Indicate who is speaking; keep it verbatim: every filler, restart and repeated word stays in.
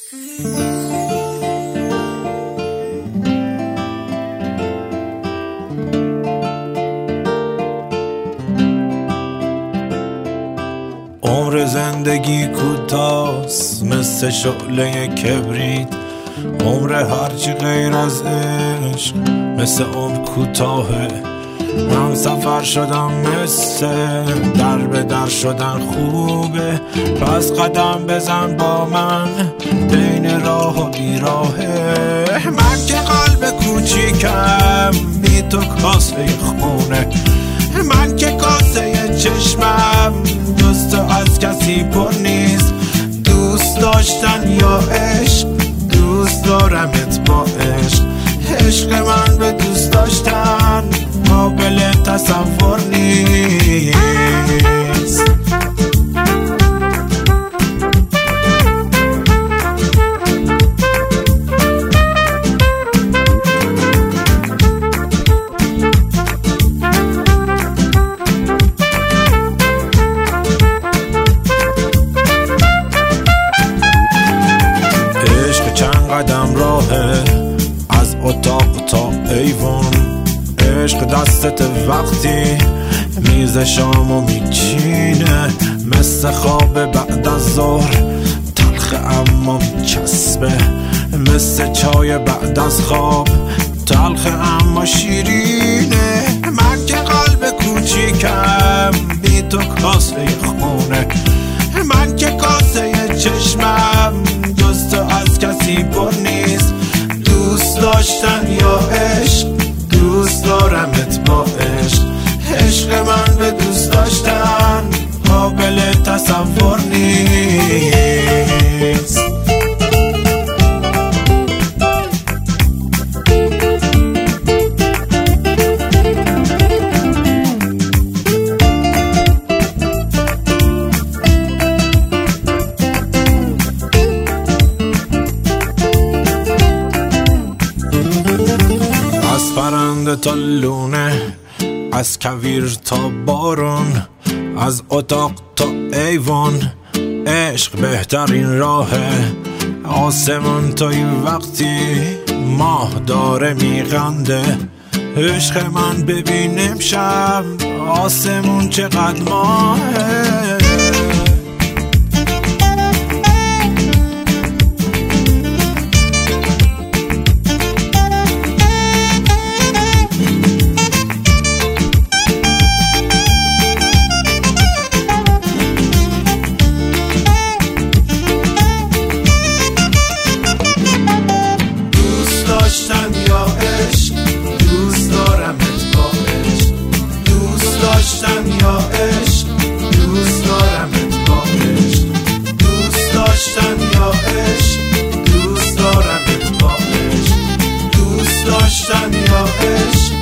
Speaker 1: عمر زندگی کوتاست مثل شعله کبریت، عمر هرچی غیر از عشق مثل عمر کوتاهه. من سفر شدم مثل در به در شدن خوبه، پس قدم بزن با من بین راه و بیراهه. من که قلب کوچیکم بی تو کاسه خونه، من که کاسه چشمم جز تو از کسی پر نیست. دوست داشتن یا عشق، دوست دارمت با عشق. عشق من به دوست داشتن قابل تصور نیست. عشق چند قدم راهه از اتاق تا ایوان، عشق دستت وقتی میز شامو میچینه، مثل خواب بعد از ظهر تلخ اما میچسبه، مثل چای بعد از خواب تلخ اما شیرینه. من که قلب کوچیکم بی تو کاسه خونه، من که کاسه چشمم جز تو از کسی پر نیست. دوست داشتن یا عشق، دوست دارمت با عشق. عشق من به دوست داشتن قابل تصور نیست. از پرنده تا لونه، از کویر تا بارون، از اتاق تا ایوان، عشق بهترین راهه. آسمان تا این وقتی ماه داره میخنده، عشق من ببین امشب آسمون چقدر ماهه.
Speaker 2: داشتن یا عشق، دوست دارمت با عشق. دوست داشتن یا عشق، دوست دارمت با عشق. دوست داشتن یا عشق، دوست دارمت با عشق. دوست داشتن یا عشق.